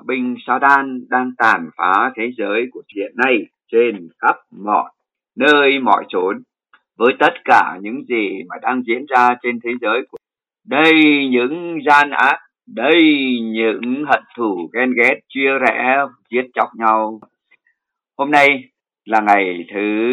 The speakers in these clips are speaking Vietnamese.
binh Satan đang tàn phá thế giới của hiện nay trên khắp mọi nơi mọi chốn, với tất cả những gì mà đang diễn ra trên thế giới của đây, những gian ác, đây những hận thù ghen ghét chia rẽ giết chóc nhau. Hôm nay là ngày thứ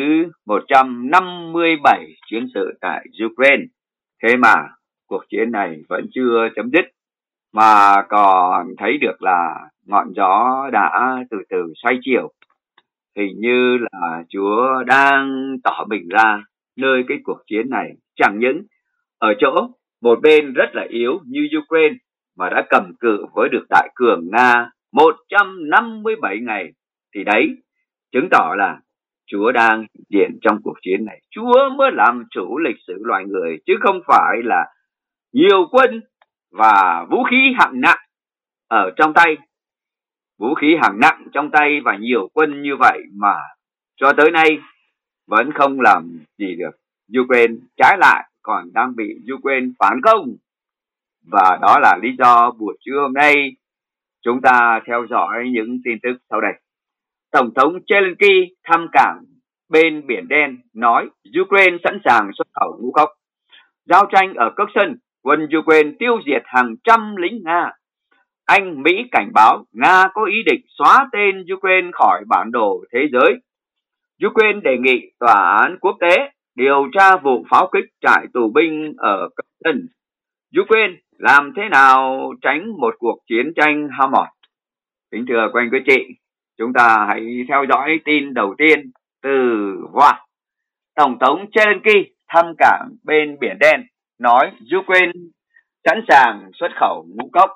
157 chiến sự tại Ukraine, thế mà cuộc chiến này vẫn chưa chấm dứt, mà còn thấy được là ngọn gió đã từ từ xoay chiều. Hình như là Chúa đang tỏ mình ra nơi cái cuộc chiến này, chẳng những ở chỗ một bên rất là yếu như Ukraine mà đã cầm cự với được đại cường Nga 157 ngày, thì đấy chứng tỏ là Chúa đang hiện trong cuộc chiến này. Chúa mới làm chủ lịch sử loài người, chứ không phải là nhiều quân và vũ khí hạng nặng ở trong tay. Vũ khí hạng nặng trong tay và nhiều quân như vậy mà cho tới nay vẫn không làm gì được Ukraine, trái lại còn đang bị Ukraine phản công. Và đó là lý do buổi trưa hôm nay chúng ta theo dõi những tin tức sau đây. Tổng thống Zelensky thăm cảng bên Biển Đen, nói Ukraine sẵn sàng xuất khẩu ngũ cốc. Giao tranh ở Kherson, quân Ukraine tiêu diệt hàng trăm lính Nga. Anh, Mỹ cảnh báo Nga có ý định xóa tên Ukraine khỏi bản đồ thế giới. Ukraine đề nghị tòa án quốc tế điều tra vụ pháo kích trại tù binh ở Kherson. Ukraine làm thế nào tránh một cuộc chiến tranh hao mòn? Kính thưa quý anh quý chị, chúng ta hãy theo dõi tin đầu tiên từ Hoa. Tổng thống Zelensky thăm cảng bên Biển Đen, nói Ukraine sẵn sàng xuất khẩu ngũ cốc.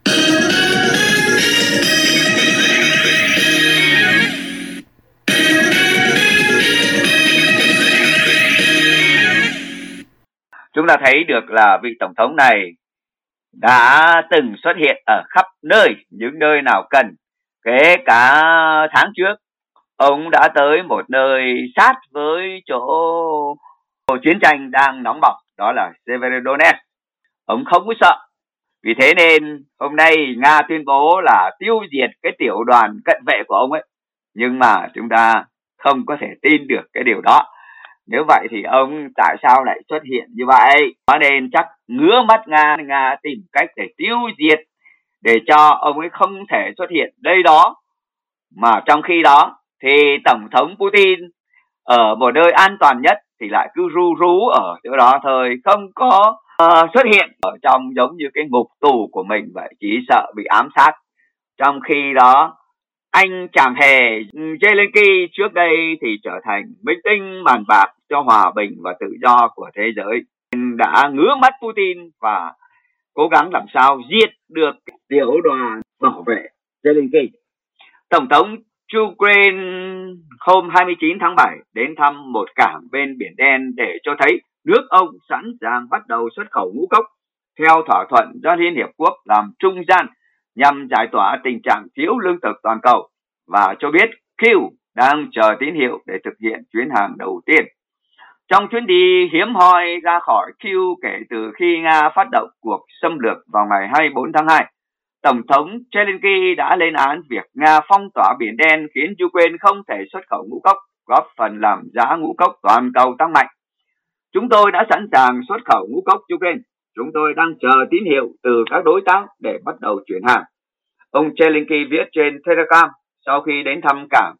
Chúng ta thấy được là vị tổng thống này đã từng xuất hiện ở khắp nơi, những nơi nào cần. Kể cả tháng trước, ông đã tới một nơi sát với chỗ chiến tranh đang nóng bỏng, đó là Severodonetsk. Ông không có sợ. Vì thế nên hôm nay Nga tuyên bố là tiêu diệt cái tiểu đoàn cận vệ của ông ấy. Nhưng mà chúng ta không có thể tin được cái điều đó. Nếu vậy thì ông tại sao lại xuất hiện như vậy? Cho nên chắc ngứa mắt Nga tìm cách để tiêu diệt, để cho ông ấy không thể xuất hiện đây đó. Mà trong khi đó thì Tổng thống Putin ở một nơi an toàn nhất thì lại cứ ru rú ở chỗ đó thôi, không có xuất hiện ở trong giống như cái ngục tù của mình vậy, chỉ sợ bị ám sát. Trong khi đó anh chàng hề Zelensky trước đây thì trở thành minh tinh bàn bạc cho hòa bình và tự do của thế giới, đã ngứa mắt Putin và cố gắng làm sao diệt được tiểu đoàn bảo vệ Zelensky. Tổng thống Ukraine hôm 29 tháng 7 đến thăm một cảng bên Biển Đen để cho thấy nước ông sẵn sàng bắt đầu xuất khẩu ngũ cốc theo thỏa thuận do Liên Hiệp Quốc làm trung gian nhằm giải tỏa tình trạng thiếu lương thực toàn cầu, và cho biết Kyiv đang chờ tín hiệu để thực hiện chuyến hàng đầu tiên. Trong chuyến đi hiếm hoi ra khỏi Kyiv kể từ khi Nga phát động cuộc xâm lược vào ngày 24 tháng 2, Tổng thống Zelensky đã lên án việc Nga phong tỏa Biển Đen khiến Ukraine không thể xuất khẩu ngũ cốc, góp phần làm giá ngũ cốc toàn cầu tăng mạnh. Chúng tôi đã sẵn sàng xuất khẩu ngũ cốc Ukraine. Chúng tôi đang chờ tín hiệu từ các đối tác để bắt đầu chuyển hàng. Ông Zelensky viết trên Telegram sau khi đến thăm cảng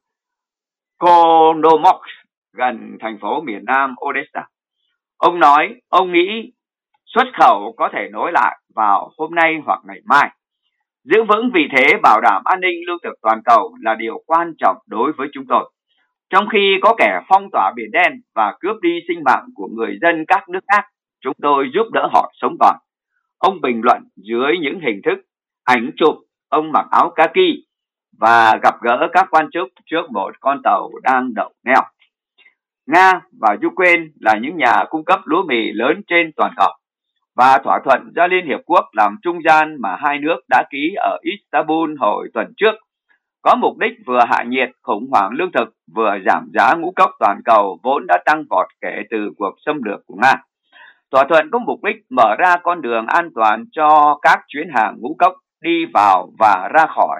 Konomosk gần thành phố miền Nam Odessa. Ông nói ông nghĩ xuất khẩu có thể nối lại vào hôm nay hoặc ngày mai. Giữ vững vị thế bảo đảm an ninh lương thực toàn cầu là điều quan trọng đối với chúng tôi. Trong khi có kẻ phong tỏa Biển Đen và cướp đi sinh mạng của người dân các nước khác, chúng tôi giúp đỡ họ sống còn. Ông bình luận dưới những hình thức ảnh chụp ông mặc áo kaki và gặp gỡ các quan chức trước một con tàu đang đậu neo. Nga và Ukraine là những nhà cung cấp lúa mì lớn trên toàn cầu, và thỏa thuận do Liên Hiệp Quốc làm trung gian mà hai nước đã ký ở Istanbul hồi tuần trước có mục đích vừa hạ nhiệt khủng hoảng lương thực, vừa giảm giá ngũ cốc toàn cầu vốn đã tăng vọt kể từ cuộc xâm lược của Nga. Thỏa thuận có mục đích mở ra con đường an toàn cho các chuyến hàng ngũ cốc đi vào và ra khỏi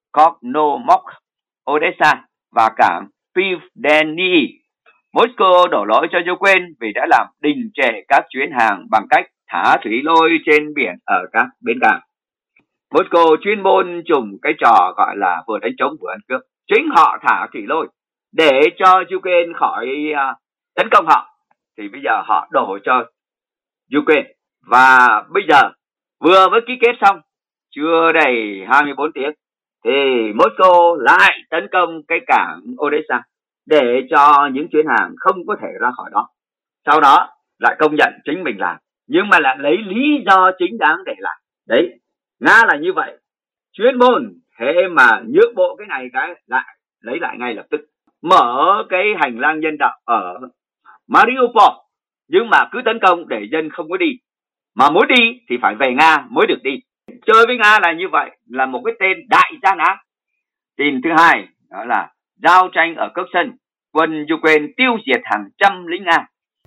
Kozhnomok, Odessa và cảng Pivdeny. Moscow đổ lỗi cho Ukraine vì đã làm đình trệ các chuyến hàng bằng cách thả thủy lôi trên biển ở các bến cảng. Moscow chuyên môn dùng cái trò gọi là vừa đánh trống vừa ăn cướp. Chính họ thả thủy lôi để cho Ukraine khỏi tấn công họ, thì bây giờ họ đổ cho Ukraine. Và bây giờ vừa mới ký kết xong, chưa đầy 24 tiếng, thì Moscow lại tấn công cái cảng Odessa để cho những chuyến hàng không có thể ra khỏi đó. Sau đó lại công nhận chính mình làm, nhưng mà lại lấy lý do chính đáng để làm. Đấy, Nga là như vậy, chuyên môn, thế mà nhượng bộ cái này cái lại lấy lại ngay lập tức. Mở cái hành lang nhân đạo ở Mariupol, nhưng mà cứ tấn công để dân không có đi. Mà muốn đi thì phải về Nga mới được đi. Chơi với Nga là như vậy, là một cái tên đại gian ác. Tin thứ hai đó là giao tranh ở Kherson, quân Ukraine tiêu diệt hàng trăm lính Nga.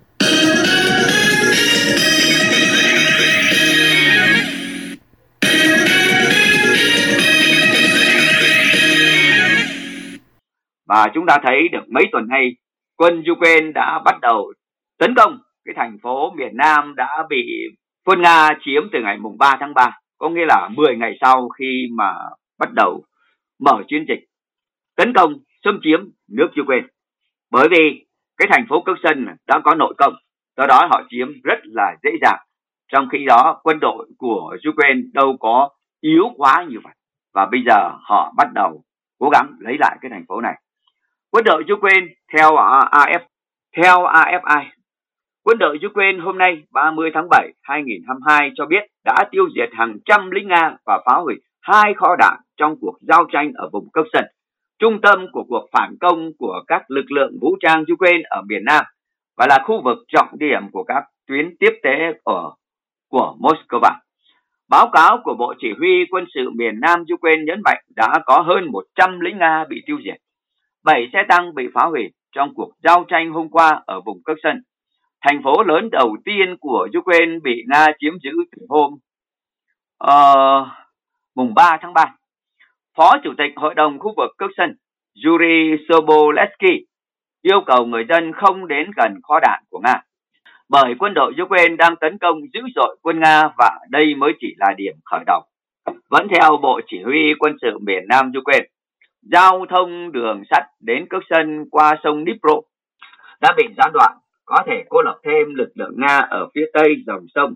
Và chúng ta thấy được mấy tuần nay, quân Ukraine đã bắt đầu tấn công cái thành phố miền Nam đã bị quân Nga chiếm từ ngày mùng 3 tháng 3, có nghĩa là 10 ngày sau khi mà bắt đầu mở chiến dịch tấn công xâm chiếm nước Ukraine. Bởi vì cái thành phố Kherson đã có nội công, do đó họ chiếm rất là dễ dàng. Trong khi đó quân đội của Ukraine đâu có yếu quá như vậy. Và bây giờ họ bắt đầu cố gắng lấy lại cái thành phố này. Quân đội Ukraine theo AFI, quân đội Ukraine hôm nay 30 tháng 7, 2022 cho biết đã tiêu diệt hàng trăm lính Nga và phá hủy 2 kho đạn trong cuộc giao tranh ở vùng Kherson, trung tâm của cuộc phản công của các lực lượng vũ trang Ukraine ở miền Nam và là khu vực trọng điểm của các tuyến tiếp tế của Moscow. Báo cáo của Bộ Chỉ huy Quân sự miền Nam Ukraine nhấn mạnh đã có hơn 100 lính Nga bị tiêu diệt. 7 xe tăng bị phá hủy trong cuộc giao tranh hôm qua ở vùng Kherson, thành phố lớn đầu tiên của Ukraine bị Nga chiếm giữ từ hôm mùng 3 tháng 3. Phó Chủ tịch Hội đồng khu vực Kherson Yuri Sobolevsky yêu cầu người dân không đến gần kho đạn của Nga, bởi quân đội Ukraine đang tấn công dữ dội quân Nga và đây mới chỉ là điểm khởi đầu. Vẫn theo Bộ Chỉ huy Quân sự miền Nam Ukraine, giao thông đường sắt đến Kherson qua sông Dnipro đã bị gián đoạn, có thể cô lập thêm lực lượng Nga ở phía tây dòng sông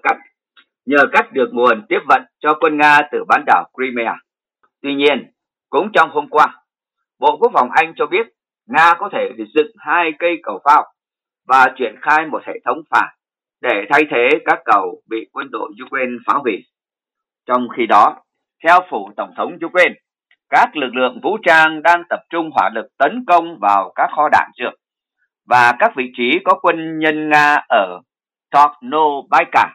nhờ cắt được nguồn tiếp vận cho quân Nga từ bán đảo Crimea. Tuy nhiên, cũng trong hôm qua, Bộ Quốc phòng Anh cho biết Nga có thể dựng 2 cây cầu phao và triển khai một hệ thống phản để thay thế các cầu bị quân đội Ukraine phá hủy. Trong khi đó, theo phủ Tổng thống Ukraine, các lực lượng vũ trang đang tập trung hỏa lực tấn công vào các kho đạn dược và các vị trí có quân nhân Nga ở Tornobaika,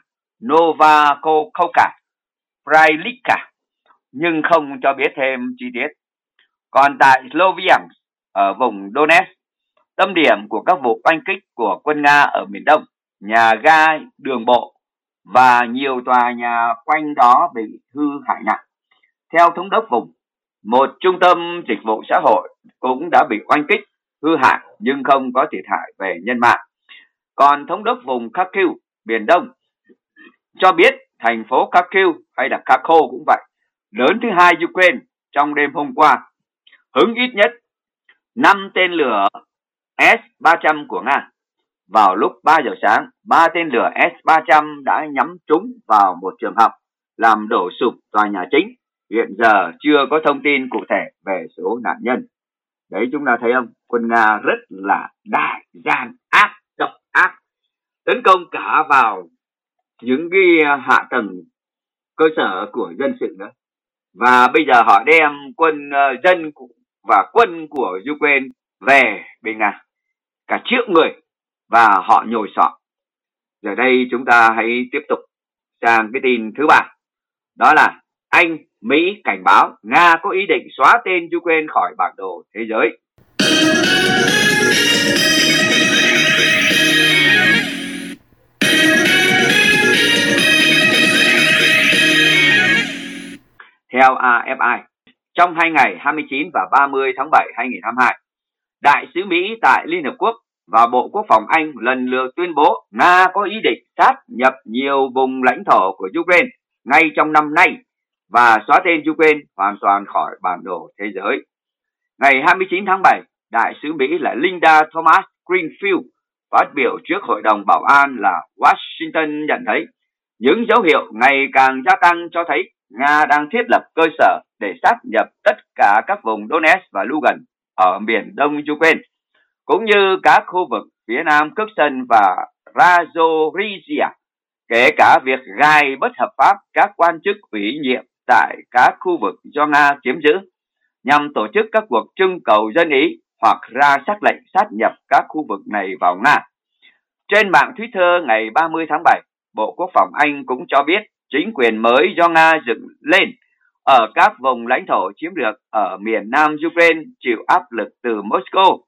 Novakhovka, Bryansk, nhưng không cho biết thêm chi tiết. Còn tại Sloviansk ở vùng Donetsk, tâm điểm của các vụ oanh kích của quân Nga ở miền Đông, nhà ga, đường bộ và nhiều tòa nhà quanh đó bị hư hại nặng. Theo thống đốc vùng, một trung tâm dịch vụ xã hội cũng đã bị oanh kích, hư hại nhưng không có thiệt hại về nhân mạng. Còn thống đốc vùng Kharkiv, miền Đông, cho biết thành phố Kharkiv hay là Kharkov cũng vậy, lớn thứ 2 Ukraine, trong đêm hôm qua hứng ít nhất 5 tên lửa S-300 của Nga. Vào lúc 3 giờ sáng, 3 tên lửa S-300 đã nhắm trúng vào một trường học, làm đổ sụp tòa nhà chính. Hiện giờ chưa có thông tin cụ thể về số nạn nhân. Đấy, chúng ta thấy không? Quân Nga rất là đại gian ác, độc ác, tấn công cả vào những cái hạ tầng cơ sở của dân sự nữa. Và bây giờ họ đem dân và quân của Ukraine về bên Nga, cả triệu người, và họ nhồi sọ. Giờ đây chúng ta hãy tiếp tục sang cái tin thứ 3. Đó là Anh, Mỹ cảnh báo Nga có ý định xóa tên Ukraine khỏi bản đồ thế giới. Theo AFI, trong 2 ngày 29 và 30 tháng 7 2022. Đại sứ Mỹ tại Liên Hợp Quốc và Bộ Quốc phòng Anh lần lượt tuyên bố Nga có ý định sát nhập nhiều vùng lãnh thổ của Ukraine ngay trong năm nay và xóa tên Ukraine hoàn toàn khỏi bản đồ thế giới. Ngày 29 tháng 7, Đại sứ Mỹ là Linda Thomas Greenfield phát biểu trước Hội đồng Bảo an là Washington nhận thấy những dấu hiệu ngày càng gia tăng cho thấy Nga đang thiết lập cơ sở để sát nhập tất cả các vùng Donetsk và Lugansk ở miền đông Ukraine, cũng như các khu vực phía nam Kherson và Zaporizhia, kể cả việc gài bất hợp pháp các quan chức ủy nhiệm tại các khu vực do Nga chiếm giữ, nhằm tổ chức các cuộc trưng cầu dân ý hoặc ra sắc lệnh sát nhập các khu vực này vào Nga. Trên mạng Twitter ngày 30 tháng 7, Bộ Quốc phòng Anh cũng cho biết chính quyền mới do Nga dựng lên ở các vùng lãnh thổ chiếm được ở miền nam Ukraine chịu áp lực từ Moscow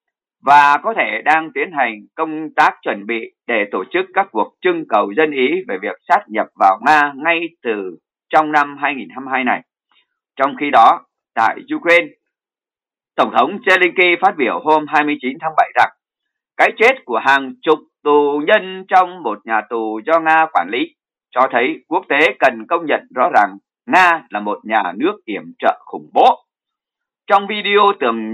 và có thể đang tiến hành công tác chuẩn bị để tổ chức các cuộc trưng cầu dân ý về việc sát nhập vào Nga ngay từ trong năm 2022 này. Trong khi đó, tại Ukraine, Tổng thống Zelensky phát biểu hôm 29 tháng 7 rằng cái chết của hàng chục tù nhân trong một nhà tù do Nga quản lý cho thấy quốc tế cần công nhận rõ ràng Nga là một nhà nước yểm trợ khủng bố. Trong video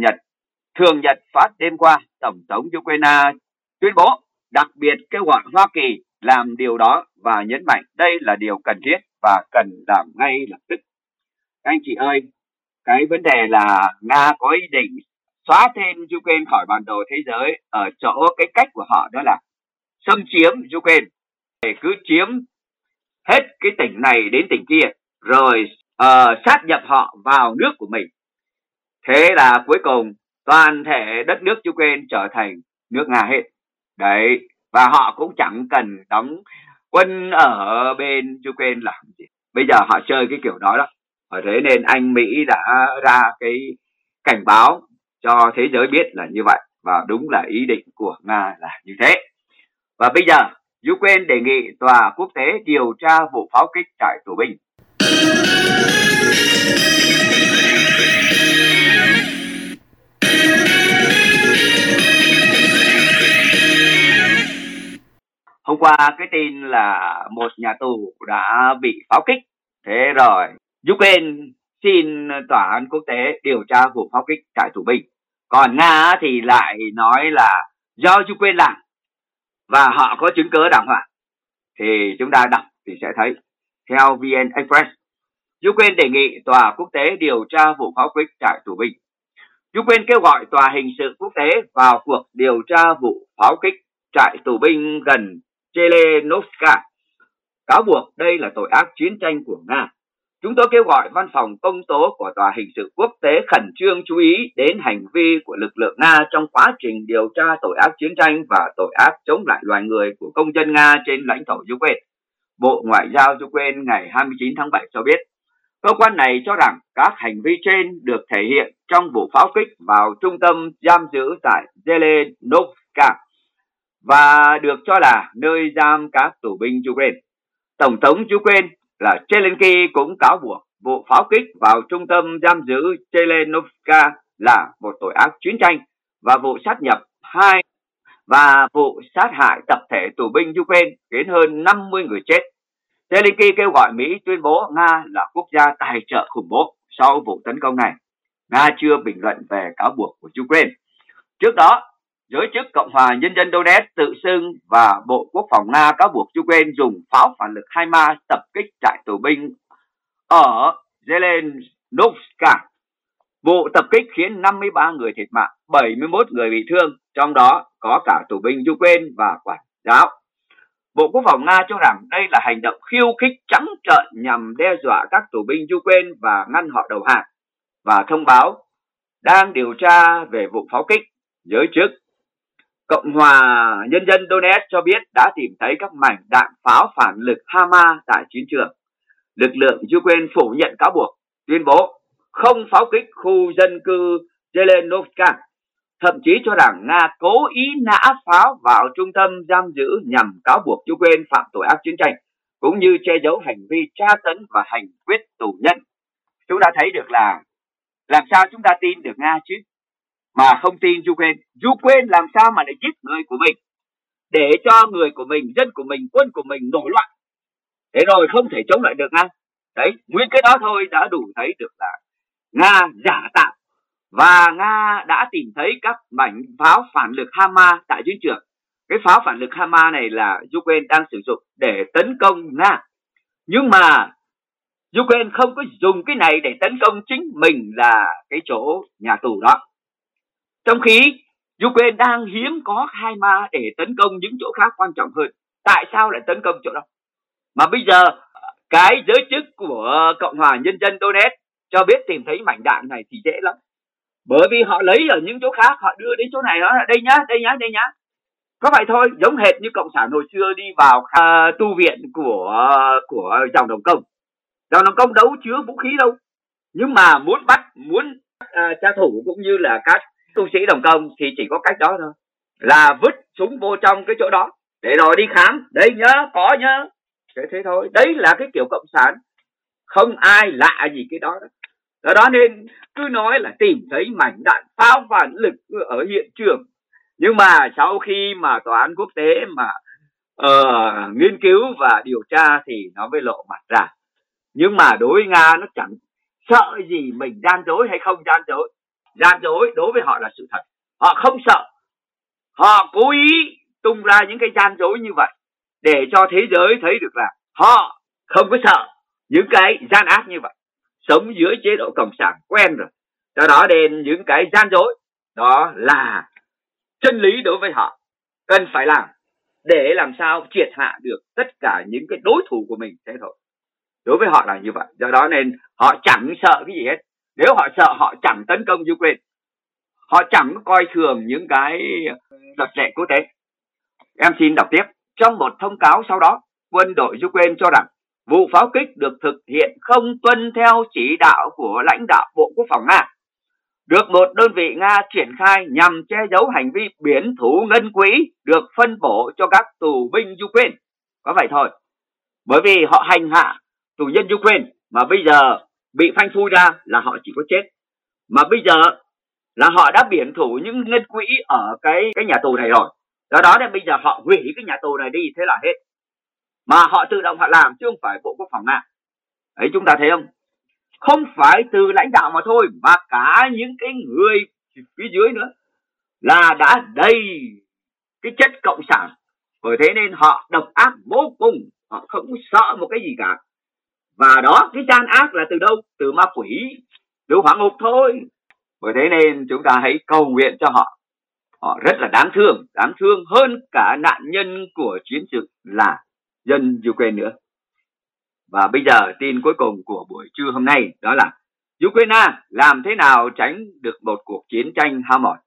thường nhật phát đêm qua, Tổng thống Ukraine tuyên bố đặc biệt kêu gọi Hoa Kỳ làm điều đó và nhấn mạnh đây là điều cần thiết và cần làm ngay lập tức. Các anh chị ơi, cái vấn đề là Nga có ý định xóa tên Ukraine khỏi bản đồ thế giới ở chỗ cái cách của họ đó là xâm chiếm Ukraine, để cứ chiếm hết cái tỉnh này đến tỉnh kia rồi sát nhập họ vào nước của mình. Thế là cuối cùng toàn thể đất nước Ukraine trở thành nước Nga hết. Đấy, và họ cũng chẳng cần đóng quân ở bên Ukraine làm gì. Bây giờ họ chơi cái kiểu đó đó. Thế nên Anh Mỹ đã ra cái cảnh báo cho thế giới biết là như vậy. Và đúng là ý định của Nga là như thế. Và bây giờ Ukraine đề nghị tòa quốc tế điều tra vụ pháo kích trại tù binh. Hôm qua cái tin là một nhà tù đã bị pháo kích. Thế rồi Ukraine xin tòa án quốc tế điều tra vụ pháo kích trại tù binh. Còn Nga thì lại nói là do Ukraine làm và họ có chứng cứ đàng hoàng. Thì chúng ta đọc thì sẽ thấy. Theo VN Express, Ukraine đề nghị tòa quốc tế điều tra vụ pháo kích trại tù binh. Ukraine kêu gọi tòa hình sự quốc tế vào cuộc điều tra vụ pháo kích trại tù binh gần Zelenovka. Cáo buộc đây là tội ác chiến tranh của Nga. Chúng tôi kêu gọi văn phòng công tố của tòa hình sự quốc tế khẩn trương chú ý đến hành vi của lực lượng Nga trong quá trình điều tra tội ác chiến tranh và tội ác chống lại loài người của công dân Nga trên lãnh thổ Ukraine. Bộ Ngoại giao Ukraine ngày 29 tháng 7 cho biết, cơ quan này cho rằng các hành vi trên được thể hiện trong vụ pháo kích vào trung tâm giam giữ tại Zelenovka và được cho là nơi giam các tù binh Ukraine. Tổng thống Ukraine là Zelensky cũng cáo buộc vụ pháo kích vào trung tâm giam giữ Zelenovka là một tội ác chiến tranh và vụ sát hại tập thể tù binh Ukraine khiến hơn 50 người chết. Zelensky kêu gọi Mỹ tuyên bố Nga là quốc gia tài trợ khủng bố sau vụ tấn công này. Nga chưa bình luận về cáo buộc của Ukraine. Trước đó, giới chức Cộng hòa Nhân dân Donetsk tự xưng và Bộ Quốc phòng Nga cáo buộc Ukraine dùng pháo phản lực HIMARS tập kích trại tù binh ở Zelenovka. Vụ tập kích khiến 53 người thiệt mạng, 71 người bị thương, trong đó có cả tù binh Ukraine và quản giáo. Bộ Quốc phòng Nga cho rằng đây là hành động khiêu khích trắng trợn nhằm đe dọa các tù binh Ukraine và ngăn họ đầu hàng, và thông báo đang điều tra về vụ pháo kích. Giới chức Cộng hòa Nhân dân Donetsk cho biết đã tìm thấy các mảnh đạn pháo phản lực HIMARS tại chiến trường. Lực lượng Ukraine phủ nhận cáo buộc, tuyên bố không pháo kích khu dân cư Zelenovka, thậm chí cho rằng Nga cố ý nã pháo vào trung tâm giam giữ nhằm cáo buộc Ukraine phạm tội ác chiến tranh, cũng như che giấu hành vi tra tấn và hành quyết tù nhân. Chúng ta thấy được là làm sao chúng ta tin được Nga chứ? Mà không tin Ukraine. Ukraine làm sao mà lại giết người của mình, để cho người của mình, dân của mình, quân của mình nổi loạn, thế rồi không thể chống lại được Nga. Đấy, nguyên cái đó thôi đã đủ thấy được là Nga giả tạo, và Nga đã tìm thấy các mảnh pháo phản lực HIMARS tại chiến trường. Cái pháo phản lực HIMARS này là Ukraine đang sử dụng để tấn công Nga. Nhưng mà Ukraine không có dùng cái này để tấn công chính mình là cái chỗ nhà tù đó. Trong khi Ukraine đang hiếm có HIMARS để tấn công những chỗ khác quan trọng hơn. Tại sao lại tấn công chỗ đó? Mà bây giờ cái giới chức của Cộng hòa Nhân dân Donetsk cho biết tìm thấy mảnh đạn này thì dễ lắm. Bởi vì họ lấy ở những chỗ khác, họ đưa đến chỗ này, đó là đây nhá, đây nhá, đây nhá. Có vậy thôi, giống hệt như Cộng sản hồi xưa đi vào tu viện của dòng Đồng Công. Dòng Đồng Công đâu chứa vũ khí đâu. Nhưng mà muốn tra thủ cũng như là các tu sĩ Đồng Công thì chỉ có cách đó thôi. Là vứt súng vô trong cái chỗ đó để rồi đi khám. Đây nhá, có nhá. Thế thôi. Đấy là cái kiểu Cộng sản. Không ai lạ gì cái đó. Do đó nên cứ nói là tìm thấy mảnh đạn pháo phản lực ở hiện trường. Nhưng mà sau khi mà tòa án quốc tế mà nghiên cứu và điều tra thì nó mới lộ mặt ra. Nhưng mà đối với Nga nó chẳng sợ gì mình gian dối hay không gian dối. Gian dối đối với họ là sự thật. Họ không sợ. Họ cố ý tung ra những cái gian dối như vậy để cho thế giới thấy được là họ không có sợ những cái gian ác như vậy. Sống dưới chế độ cộng sản quen rồi. Do đó nên những cái gian dối đó là chân lý đối với họ. Cần phải làm để làm sao triệt hạ được tất cả những cái đối thủ của mình, thế thôi. Đối với họ là như vậy. Do đó nên họ chẳng sợ cái gì hết. Nếu họ sợ họ chẳng tấn công Ukraine. Họ chẳng coi thường những cái luật lệ quốc tế. Em xin đọc tiếp. Trong một thông cáo sau đó, quân đội Ukraine cho rằng vụ pháo kích được thực hiện không tuân theo chỉ đạo của lãnh đạo Bộ Quốc phòng Nga, được một đơn vị Nga triển khai nhằm che giấu hành vi biển thủ ngân quỹ được phân bổ cho các tù binh Ukraine. Có vậy thôi. Bởi vì họ hành hạ tù nhân Ukraine mà bây giờ bị phanh phui ra là họ chỉ có chết. Mà bây giờ là họ đã biển thủ những ngân quỹ ở cái nhà tù này rồi. Do đó nên bây giờ họ hủy cái nhà tù này đi, thế là hết. Mà họ tự động họ làm chứ không phải Bộ Quốc phòng Nga. Đấy, chúng ta thấy không? Không phải từ lãnh đạo mà thôi, mà cả những cái người phía dưới nữa là đã đầy cái chất cộng sản. Bởi thế nên họ độc ác vô cùng. Họ không sợ một cái gì cả. Và đó, cái gian ác là từ đâu? Từ ma quỷ, từ hỏa ngục thôi. Bởi thế nên chúng ta hãy cầu nguyện cho họ. Họ rất là đáng thương hơn cả nạn nhân của chiến sự là dân Ukraine nữa. Và bây giờ tin cuối cùng của buổi trưa hôm nay đó là Ukraine làm thế nào tránh được một cuộc chiến tranh hao mòn.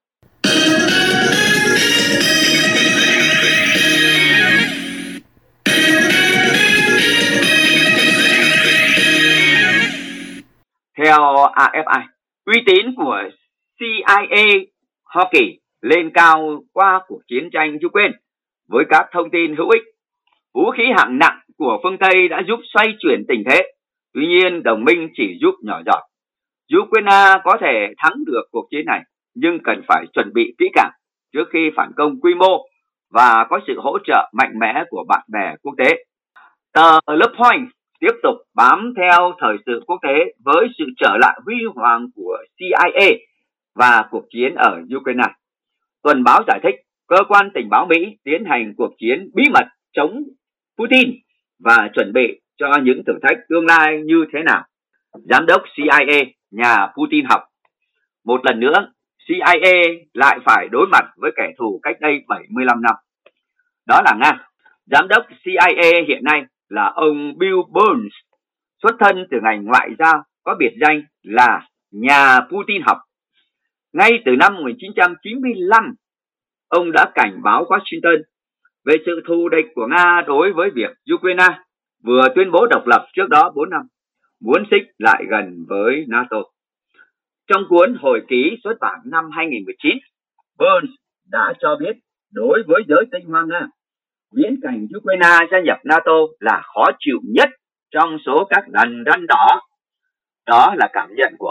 Theo AFI, uy tín của CIA Hoa Kỳ lên cao qua cuộc chiến tranh Ukraine với các thông tin hữu ích. Vũ khí hạng nặng của phương Tây đã giúp xoay chuyển tình thế. Tuy nhiên, đồng minh chỉ giúp nhỏ giọt. Ukraine có thể thắng được cuộc chiến này, nhưng cần phải chuẩn bị kỹ càng trước khi phản công quy mô và có sự hỗ trợ mạnh mẽ của bạn bè quốc tế. Tờ Le Point tiếp tục bám theo thời sự quốc tế với sự trở lại huy hoàng của CIA và cuộc chiến ở Ukraine. Tuần báo giải thích, cơ quan tình báo Mỹ tiến hành cuộc chiến bí mật chống Putin và chuẩn bị cho những thử thách tương lai như thế nào. Giám đốc CIA, nhà Putin học. Một lần nữa, CIA lại phải đối mặt với kẻ thù cách đây 75 năm. Đó là Nga. Giám đốc CIA hiện nay là ông Bill Burns, xuất thân từ ngành ngoại giao, có biệt danh là nhà Putin học. Ngay từ năm 1995, ông đã cảnh báo Washington về sự thù địch của Nga đối với việc Ukraine vừa tuyên bố độc lập trước đó 4 năm, muốn xích lại gần với NATO. Trong cuốn hồi ký xuất bản năm 2019, Burns đã cho biết đối với giới Tây Hoa Nga, viễn cảnh Ukraine gia nhập NATO là khó chịu nhất trong số các lần răn đỏ. Đó là cảm nhận của ông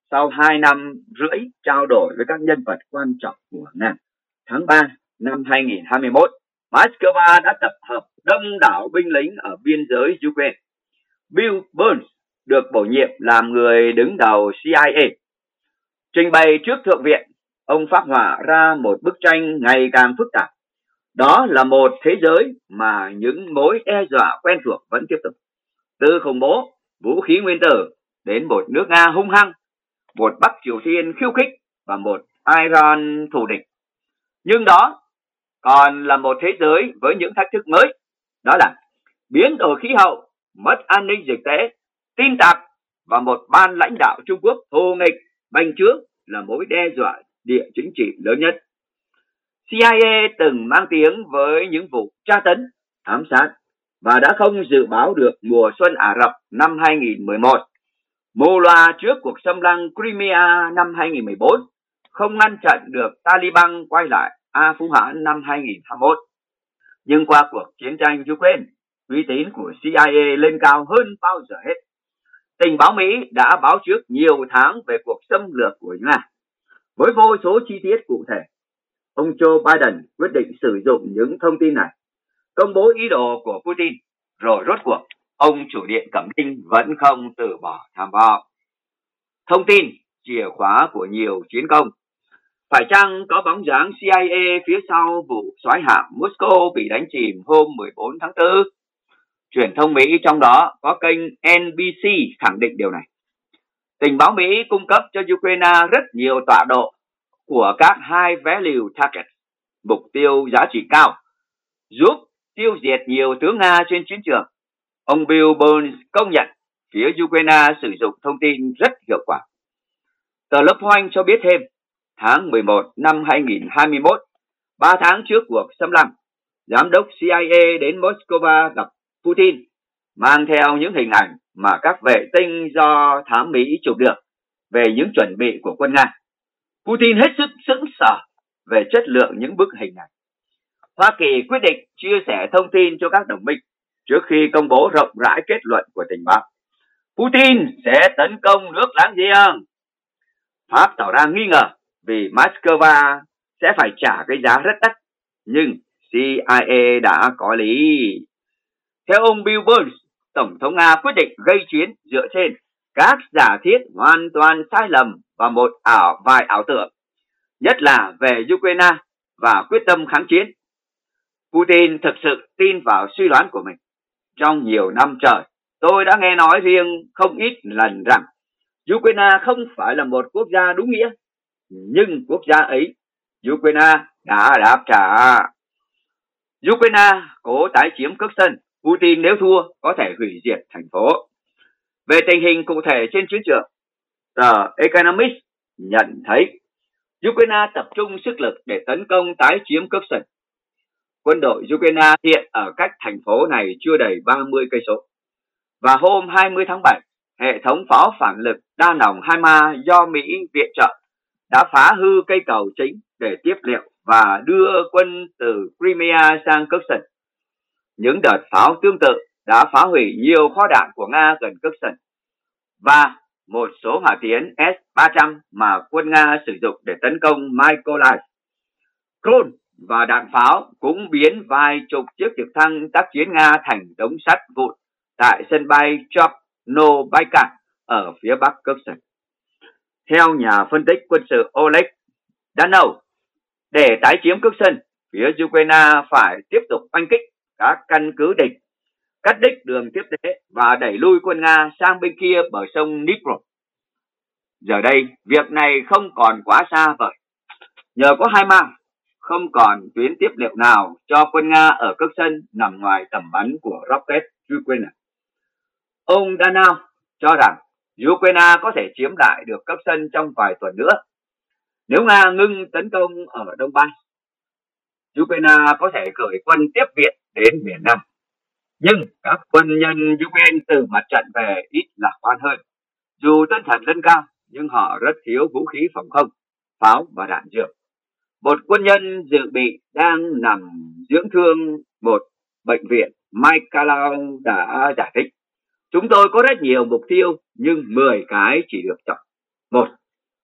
sau 2 năm rưỡi trao đổi với các nhân vật quan trọng của Nga, tháng 3 năm 2021, Moscow đã tập hợp đông đảo binh lính ở biên giới Ukraine. Bill Burns được bổ nhiệm làm người đứng đầu CIA. Trình bày trước Thượng viện, ông phác họa ra một bức tranh ngày càng phức tạp. Đó là một thế giới mà những mối đe dọa quen thuộc vẫn tiếp tục. Từ khủng bố, vũ khí nguyên tử đến một nước Nga hung hăng, một Bắc Triều Tiên khiêu khích và một Iran thù địch. Nhưng đó còn là một thế giới với những thách thức mới. Đó là biến đổi khí hậu, mất an ninh dịch tế, tin tặc và một ban lãnh đạo Trung Quốc thù nghịch bành trướng là mối đe dọa địa chính trị lớn nhất. CIA từng mang tiếng với những vụ tra tấn, ám sát và đã không dự báo được mùa xuân Ả Rập năm 2011, mù loà trước cuộc xâm lăng Crimea năm 2014, không ngăn chặn được Taliban quay lại Afghanistan năm 2021. Nhưng qua cuộc chiến tranh Ukraine, uy tín của CIA lên cao hơn bao giờ hết. Tình báo Mỹ đã báo trước nhiều tháng về cuộc xâm lược của Nga. Với vô số chi tiết cụ thể, ông Joe Biden quyết định sử dụng những thông tin này, công bố ý đồ của Putin, rồi rốt cuộc, ông chủ điện Cẩm Đinh vẫn không từ bỏ tham vọng. Thông tin, chìa khóa của nhiều chiến công. Phải chăng có bóng dáng CIA phía sau vụ soái hạm Moscow bị đánh chìm hôm 14 tháng 4? Truyền thông Mỹ trong đó có kênh NBC khẳng định điều này. Tình báo Mỹ cung cấp cho Ukraine rất nhiều tọa độ của các high value targets, mục tiêu giá trị cao, giúp tiêu diệt nhiều tướng Nga trên chiến trường. Ông Bill Burns công nhận phía Ukraine sử dụng thông tin rất hiệu quả. Tờ Le Point cho biết thêm, tháng 11 năm 2021, 3 tháng trước cuộc xâm lăng, giám đốc CIA đến Moscow gặp Putin, mang theo những hình ảnh mà các vệ tinh do thám Mỹ chụp được về những chuẩn bị của quân Nga. Putin hết sức sững sờ về chất lượng những bức hình này. Hoa Kỳ quyết định chia sẻ thông tin cho các đồng minh trước khi công bố rộng rãi kết luận của tình báo. Putin sẽ tấn công nước láng giềng. Pháp tỏ ra nghi ngờ vì Moscow sẽ phải trả cái giá rất đắt, nhưng CIA đã có lý. Theo ông Bill Burns, Tổng thống Nga quyết định gây chiến dựa trên các giả thiết hoàn toàn sai lầm và một vài ảo tưởng, nhất là về Ukraine và quyết tâm kháng chiến. Putin thực sự tin vào suy đoán của mình. Trong nhiều năm trời, tôi đã nghe nói riêng không ít lần rằng Ukraine không phải là một quốc gia đúng nghĩa, nhưng quốc gia ấy, Ukraine đã đáp trả. Ukraine cố tái chiếm Kherson, Putin nếu thua có thể hủy diệt thành phố. Về tình hình cụ thể trên chiến trường, tờ Economist nhận thấy Ukraine tập trung sức lực để tấn công tái chiếm Kherson. Quân đội Ukraine hiện ở cách thành phố này chưa đầy 30 cây số. Và hôm 20 tháng 7, hệ thống pháo phản lực đa nòng HIMARS do Mỹ viện trợ đã phá hư cây cầu chính để tiếp liệu và đưa quân từ Crimea sang Kherson. Những đợt pháo tương tự đã phá hủy nhiều kho đạn của Nga gần Kherson và một số hỏa tiến S-300 mà quân Nga sử dụng để tấn công Mykolaiv. Drone và đạn pháo cũng biến vài chục chiếc trực thăng tác chiến Nga thành đống sắt vụn tại sân bay Chornobaivka ở phía bắc Kherson. Theo nhà phân tích quân sự Oleg Danov, để tái chiếm Kherson, phía Ukraine phải tiếp tục oanh kích các căn cứ địch, cắt đứt đường tiếp tế và đẩy lui quân Nga sang bên kia bờ sông Dnipro. Giờ đây, việc này không còn quá xa vời. Nhờ có HIMARS, không còn tuyến tiếp liệu nào cho quân Nga ở Kherson nằm ngoài tầm bắn của rocket Ukraine. Ông Danov cho rằng Ukraine có thể chiếm lại được Kherson trong vài tuần nữa. Nếu Nga ngưng tấn công ở Đông Bắc, Ukraine có thể gửi quân tiếp viện đến miền Nam. Nhưng các quân nhân Ukraine từ mặt trận về ít lạc quan hơn. Dù tinh thần lên cao, nhưng họ rất thiếu vũ khí phòng không, pháo và đạn dược. Một quân nhân dự bị đang nằm dưỡng thương một bệnh viện Mykolaiv đã giải thích: chúng tôi có rất nhiều mục tiêu, nhưng 10 cái chỉ được chọn. 1.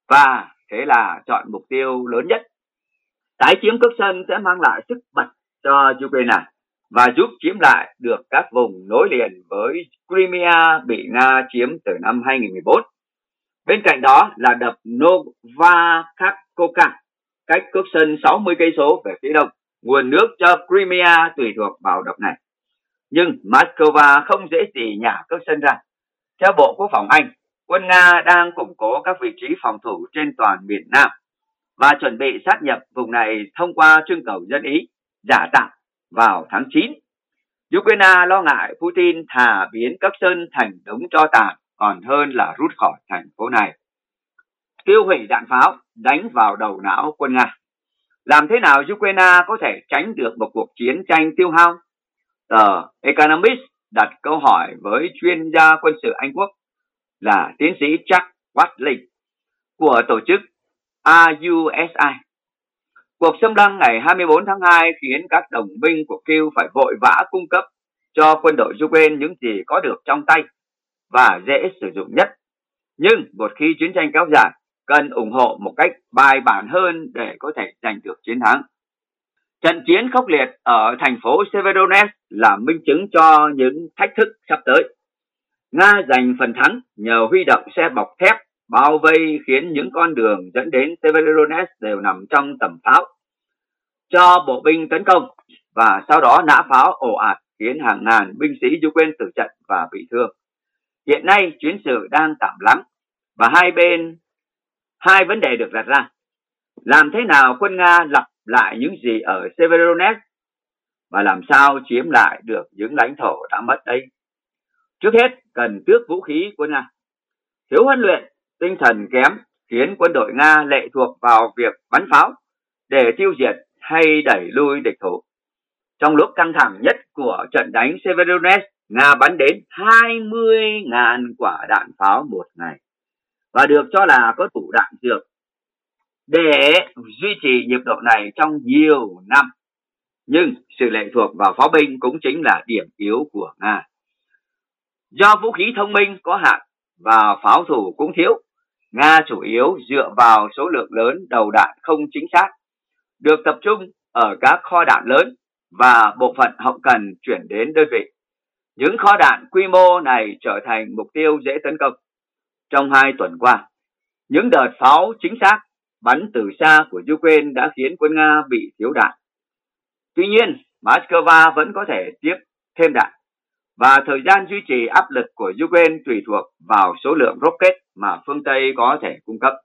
và thế là chọn mục tiêu lớn nhất. Tái chiếm Kherson sẽ mang lại sức bật cho Ukraine và giúp chiếm lại được các vùng nối liền với Crimea bị Nga chiếm từ năm 2014. Bên cạnh đó là đập Novakakhovka, cách Kherson 60 cây số về phía đông. Nguồn nước cho Crimea tùy thuộc vào đập này. Nhưng Moscow không dễ gì nhả Kherson ra. Theo Bộ Quốc phòng Anh, quân Nga đang củng cố các vị trí phòng thủ trên toàn miền Nam và chuẩn bị sát nhập vùng này thông qua trưng cầu dân ý giả tạm vào tháng 9. Ukraine lo ngại Putin thà biến Kherson thành đống tro tàn còn hơn là rút khỏi thành phố này. Tiêu hủy đạn pháo đánh vào đầu não quân Nga. Làm thế nào Ukraine có thể tránh được một cuộc chiến tranh tiêu hao? Tờ Economist đặt câu hỏi với chuyên gia quân sự Anh Quốc là tiến sĩ Jack Watling của tổ chức RUSI. Cuộc xâm lăng ngày 24 tháng 2 khiến các đồng minh của Kyiv phải vội vã cung cấp cho quân đội Ukraine những gì có được trong tay và dễ sử dụng nhất. Nhưng một khi chiến tranh kéo dài, cần ủng hộ một cách bài bản hơn để có thể giành được chiến thắng. Trận chiến khốc liệt ở thành phố Severodonetsk là minh chứng cho những thách thức sắp tới. Nga giành phần thắng nhờ huy động xe bọc thép bao vây khiến những con đường dẫn đến Severodonetsk đều nằm trong tầm pháo, cho bộ binh tấn công và sau đó nã pháo ồ ạt khiến hàng ngàn binh sĩ Ukraine tử trận và bị thương. Hiện nay chiến sự đang tạm lắng và hai vấn đề được đặt ra. Làm thế nào quân Nga lặp lại những gì ở Severodonetsk và làm sao chiếm lại được những lãnh thổ đã mất đây? Trước hết, cần tước vũ khí quân Nga. Thiếu huấn luyện, tinh thần kém khiến quân đội Nga lệ thuộc vào việc bắn pháo để tiêu diệt hay đẩy lui địch thủ. Trong lúc căng thẳng nhất của trận đánh Severodonetsk, Nga bắn đến 20.000 quả đạn pháo một ngày và được cho là có đủ đạn dược để duy trì nhịp độ này trong nhiều năm. Nhưng sự lệ thuộc vào pháo binh cũng chính là điểm yếu của Nga. Do vũ khí thông minh có hạn và pháo thủ cũng thiếu, Nga chủ yếu dựa vào số lượng lớn đầu đạn không chính xác, được tập trung ở các kho đạn lớn và bộ phận hậu cần chuyển đến đơn vị. Những kho đạn quy mô này trở thành mục tiêu dễ tấn công. Trong 2 tuần qua, những đợt pháo chính xác bắn từ xa của Ukraine đã khiến quân Nga bị thiếu đạn. Tuy nhiên, Moscow vẫn có thể tiếp thêm đạn và thời gian duy trì áp lực của Ukraine tùy thuộc vào số lượng rocket mà phương Tây có thể cung cấp.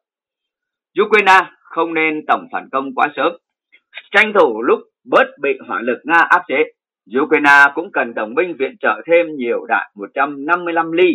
Ukraine không nên tổng phản công quá sớm, tranh thủ lúc bớt bị hỏa lực Nga áp chế. Ukraine cũng cần đồng minh viện trợ thêm nhiều đạn 155 ly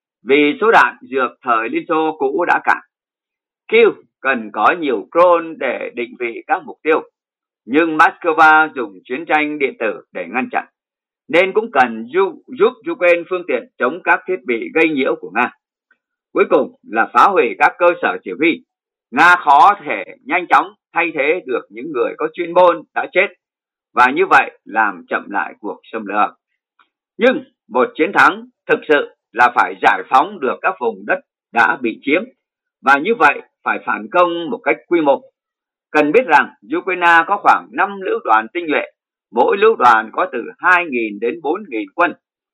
vì số đạn dược thời Liên Xô cũ đã cạn. Kyiv cần có nhiều drone để định vị các mục tiêu, nhưng Moscow dùng chiến tranh điện tử để ngăn chặn, nên cũng cần giúp Ukraine phương tiện chống các thiết bị gây nhiễu của Nga. Cuối cùng là phá hủy các cơ sở chỉ huy. Nga khó thể nhanh chóng thay thế được những người có chuyên môn đã chết và như vậy làm chậm lại cuộc xâm lược. Nhưng một chiến thắng thực sự là phải giải phóng được các vùng đất đã bị chiếm và như vậy phải phản công một cách quy mô. Cần biết rằng Ukraine có khoảng 5 lữ đoàn tinh nhuệ, mỗi lữ đoàn có từ 2.000 đến 4.000 quân,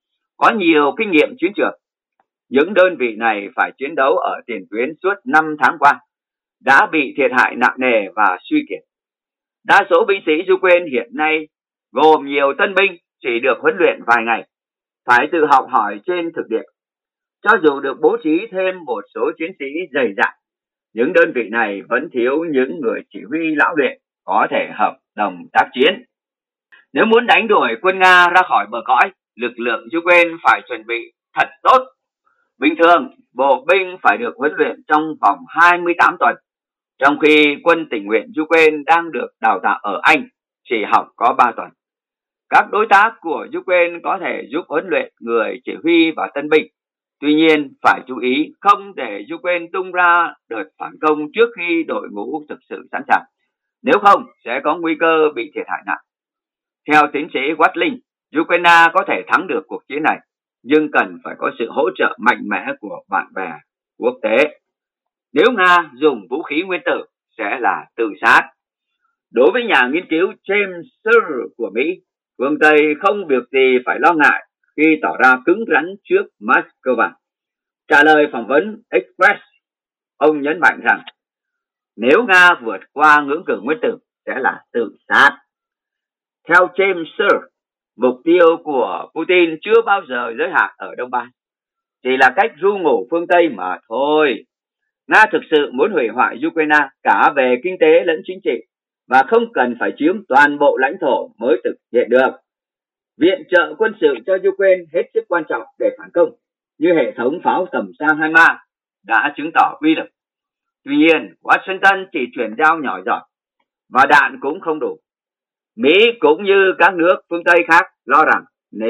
có nhiều kinh nghiệm chiến trường. Những đơn vị này phải chiến đấu ở tiền tuyến suốt 5 tháng qua, đã bị thiệt hại nặng nề và suy kiệt. Đa số binh sĩ Ukraine hiện nay gồm nhiều tân binh chỉ được huấn luyện vài ngày, phải tự học hỏi trên thực địa. Cho dù được bố trí thêm một số chiến sĩ dày dặn, những đơn vị này vẫn thiếu những người chỉ huy lão luyện có thể hợp đồng tác chiến. Nếu muốn đánh đuổi quân Nga ra khỏi bờ cõi, lực lượng Ukraine phải chuẩn bị thật tốt. Bình thường, bộ binh phải được huấn luyện trong vòng 28 tuần, trong khi quân tình nguyện Ukraine đang được đào tạo ở Anh chỉ học có 3 tuần. Các đối tác của Ukraine có thể giúp huấn luyện người chỉ huy và tân binh. Tuy nhiên, phải chú ý không để Ukraine tung ra đợt phản công trước khi đội ngũ thực sự sẵn sàng. Nếu không, sẽ có nguy cơ bị thiệt hại nặng. Theo tiến sĩ Watling, Ukraine có thể thắng được cuộc chiến này, nhưng cần phải có sự hỗ trợ mạnh mẽ của bạn bè quốc tế. Nếu Nga dùng vũ khí nguyên tử sẽ là tự sát. Đối với nhà nghiên cứu James Sir của Mỹ, phương Tây không việc gì phải lo ngại khi tỏ ra cứng rắn trước Moscow. Trả lời phỏng vấn Express, ông nhấn mạnh rằng nếu Nga vượt qua ngưỡng cửa nguyên tử sẽ là tự sát. Theo James Sir, mục tiêu của Putin chưa bao giờ giới hạn ở Đông Bắc, chỉ là cách ru ngủ phương Tây mà thôi. Nga thực sự muốn hủy hoại Ukraine cả về kinh tế lẫn chính trị và không cần phải chiếm toàn bộ lãnh thổ mới thực hiện được. Viện trợ quân sự cho Ukraine hết sức quan trọng để phản công, như hệ thống pháo tầm xa HIMARS đã chứng tỏ uy lực. Tuy nhiên, Washington chỉ chuyển giao nhỏ giọt và đạn cũng không đủ. Mỹ cũng như các nước phương Tây khác lo rằng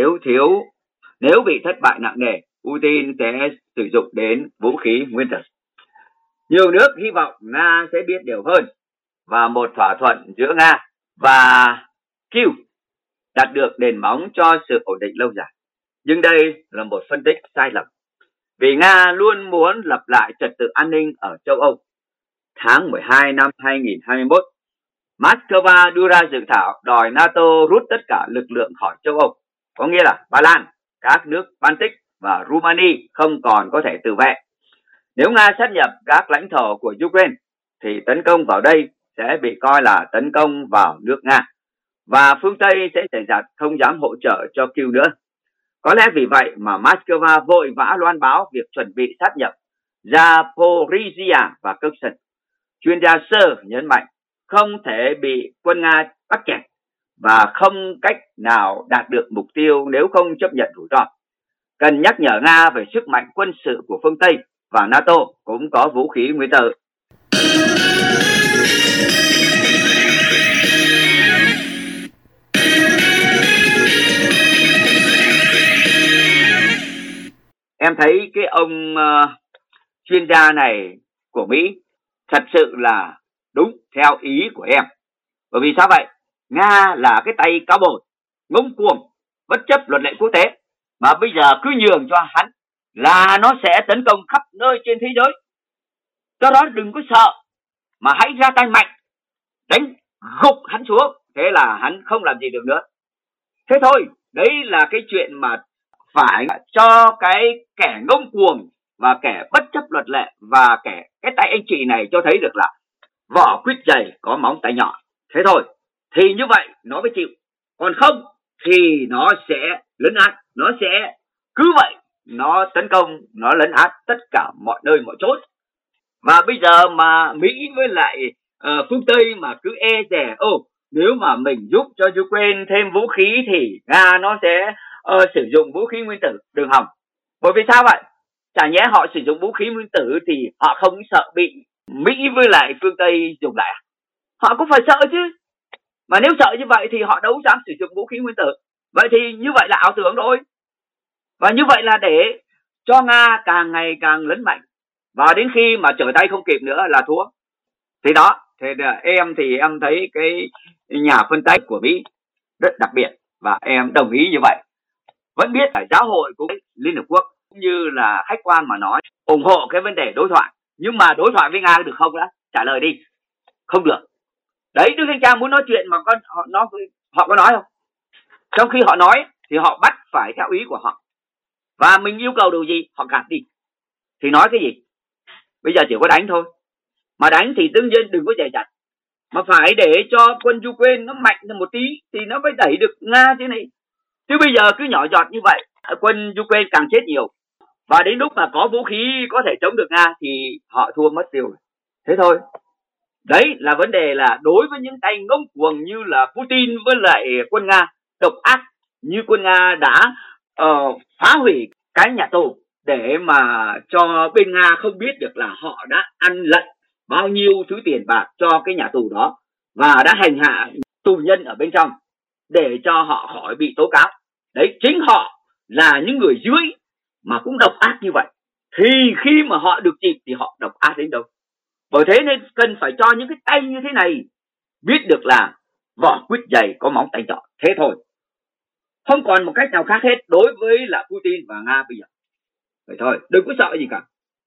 nếu bị thất bại nặng nề, Putin sẽ sử dụng đến vũ khí nguyên tử. Nhiều nước hy vọng Nga sẽ biết điều hơn và một thỏa thuận giữa Nga và Kyiv đạt được nền móng cho sự ổn định lâu dài. Nhưng đây là một phân tích sai lầm, vì Nga luôn muốn lập lại trật tự an ninh ở châu Âu. Tháng 12 năm 2021, Moscow đưa ra dự thảo đòi NATO rút tất cả lực lượng khỏi châu Âu, có nghĩa là Ba Lan, các nước Baltic và Rumani không còn có thể tự vệ. Nếu Nga sát nhập các lãnh thổ của Ukraine, thì tấn công vào đây sẽ bị coi là tấn công vào nước Nga, và phương Tây sẽ dè dặt không dám hỗ trợ cho Kyiv nữa. Có lẽ vì vậy mà Moscow vội vã loan báo việc chuẩn bị sát nhập Zaporizhia và Kherson. Chuyên gia Sir nhấn mạnh không thể bị quân Nga bắt kẹt và không cách nào đạt được mục tiêu nếu không chấp nhận rủi ro. Cần nhắc nhở Nga về sức mạnh quân sự của phương Tây và NATO cũng có vũ khí nguyên tử. Em thấy cái ông chuyên gia này của Mỹ thật sự là đúng theo ý của em. Bởi vì sao vậy? Nga là cái tay cáo bồi, ngông cuồng, bất chấp luật lệ quốc tế, mà bây giờ cứ nhường cho hắn là nó sẽ tấn công khắp nơi trên thế giới. Do đó đừng có sợ, mà hãy ra tay mạnh, đánh gục hắn xuống, thế là hắn không làm gì được nữa. Thế thôi, đấy là cái chuyện mà phải cho cái kẻ ngông cuồng và kẻ bất chấp luật lệ và cái tay anh chị này cho thấy được là vỏ quýt dày có móng tay nhọn. Thế thôi, thì như vậy nó mới chịu. Còn không thì nó sẽ lấn át, nó sẽ cứ vậy nó tấn công, nó lấn át tất cả mọi nơi mọi chốn. Và bây giờ mà Mỹ với lại phương Tây mà cứ e dè, nếu mà mình giúp cho Ukraine thêm vũ khí thì Nga nó sẽ sử dụng vũ khí nguyên tử, đừng hòng. Bởi vì sao vậy? Chả nhẽ họ sử dụng vũ khí nguyên tử thì họ không sợ bị Mỹ với lại phương Tây dùng lại à? Họ cũng phải sợ chứ. Mà nếu sợ như vậy thì họ đâu dám sử dụng vũ khí nguyên tử. Vậy thì như vậy là ảo tưởng rồi. Và như vậy là để cho Nga càng ngày càng lớn mạnh, và đến khi mà trở tay không kịp nữa là thua. Thì đó, thì em thấy cái nhà phân tích của Mỹ rất đặc biệt, và em đồng ý như vậy. Vẫn biết là giáo hội của Liên Hợp Quốc cũng như là khách quan mà nói ủng hộ cái vấn đề đối thoại, nhưng mà đối thoại với Nga được không đã? Trả lời đi. Không được. Đấy, Đức Thánh Cha muốn nói chuyện mà họ có nói không? Trong khi họ nói thì họ bắt phải theo ý của họ, và mình yêu cầu điều gì họ gạt đi. Thì nói cái gì? Bây giờ chỉ có đánh thôi. Mà đánh thì đương nhiên đừng có dè dặt, mà phải để cho quân Ukraine nó mạnh hơn một tí thì nó mới đẩy được Nga thế này. Chứ bây giờ cứ nhỏ giọt như vậy, quân Ukraine càng chết nhiều, và đến lúc mà có vũ khí có thể chống được Nga thì họ thua mất tiêu. Thế thôi. Đấy là vấn đề, là đối với những tay ngông cuồng như là Putin với lại quân Nga độc ác như quân Nga đã phá hủy cái nhà tù để mà cho bên Nga không biết được là họ đã ăn lận bao nhiêu thứ tiền bạc cho cái nhà tù đó, và đã hành hạ tù nhân ở bên trong để cho họ khỏi bị tố cáo. Đấy, chính họ là những người dưới mà cũng độc ác như vậy, thì khi mà họ được dịp thì họ độc ác đến đâu. Bởi thế nên cần phải cho những cái tay như thế này biết được là vỏ quýt dày có móng tay nhọn. Thế thôi, không còn một cách nào khác hết đối với là Putin và Nga bây giờ. Vậy thôi, đừng có sợ gì cả.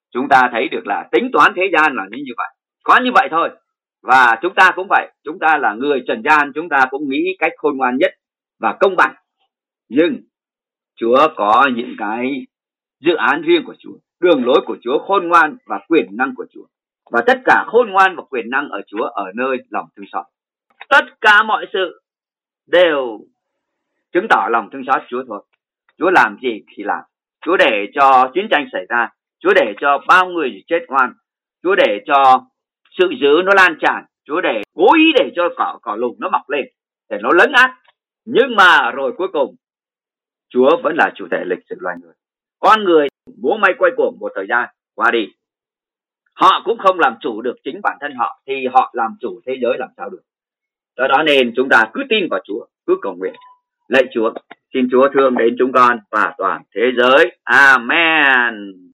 chúng ta thấy được là tính toán thế gian là như vậy. Có như vậy thôi. Và chúng ta cũng vậy. Chúng ta là người trần gian, chúng ta cũng nghĩ cách khôn ngoan nhất và công bằng. Nhưng Chúa có những cái dự án riêng của Chúa, đường lối của Chúa, khôn ngoan và quyền năng của Chúa. Và tất cả khôn ngoan và quyền năng ở Chúa ở nơi lòng thương xót. Tất cả mọi sự đều chứng tỏ lòng thương xót Chúa thôi. Chúa làm gì thì làm. Chúa để cho chiến tranh xảy ra. Chúa để cho bao người chết oan. Chúa để cho sự dữ nó lan tràn. Chúa để cố ý để cho cỏ lùng nó mọc lên, để nó lấn át. Nhưng mà rồi cuối cùng Chúa vẫn là chủ thể lịch sử loài người. Con người múa may quay cuồng một thời gian qua đi, họ cũng không làm chủ được chính bản thân họ, thì họ làm chủ thế giới làm sao được. Do đó nên chúng ta cứ tin vào Chúa, cứ cầu nguyện. Lạy Chúa, xin Chúa thương đến chúng con và toàn thế giới. Amen.